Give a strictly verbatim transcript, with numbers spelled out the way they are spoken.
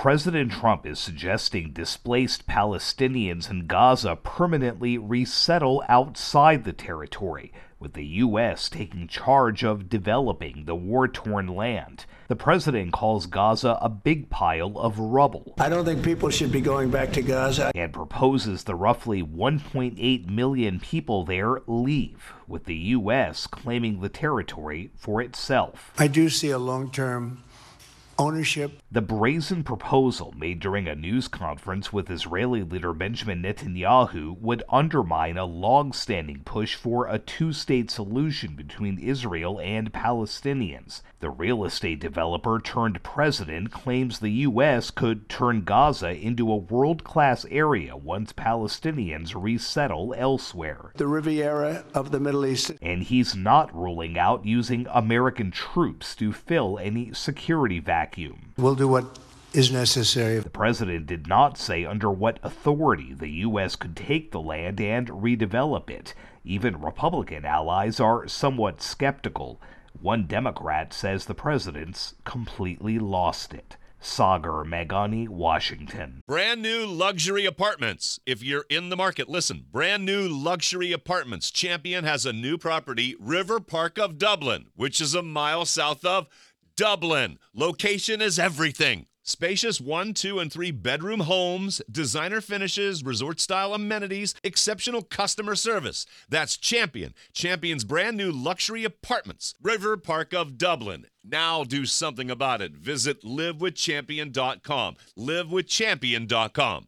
President Trump is suggesting displaced Palestinians in Gaza permanently resettle outside the territory, with the U S taking charge of developing the war-torn land. The president calls Gaza a big pile of rubble. I don't think people should be going back to Gaza. And proposes the roughly one point eight million people there leave, with the U S claiming the territory for itself. I do see a long-term ownership. The brazen proposal made during a news conference with Israeli leader Benjamin Netanyahu would undermine a long-standing push for a two-state solution between Israel and Palestinians. The real estate developer turned president claims the U S could turn Gaza into a world-class area once Palestinians resettle elsewhere. The Riviera of the Middle East. And he's not ruling out using American troops to fill any security vacuum. We'll do what is necessary. The president did not say under what authority the U S could take the land and redevelop it. Even Republican allies are somewhat skeptical. One Democrat says the president's completely lost it. Sagar Meghani, Washington. Brand new luxury apartments. If you're in the market, listen. Brand new luxury apartments. Champion has a new property, River Park of Dublin, which is a mile south of Dublin. Location is everything. Spacious one, two, and three bedroom homes, designer finishes, resort-style amenities, exceptional customer service. That's Champion. Champion's brand new luxury apartments. River Park of Dublin. Now do something about it. Visit live with champion dot com. live with champion dot com.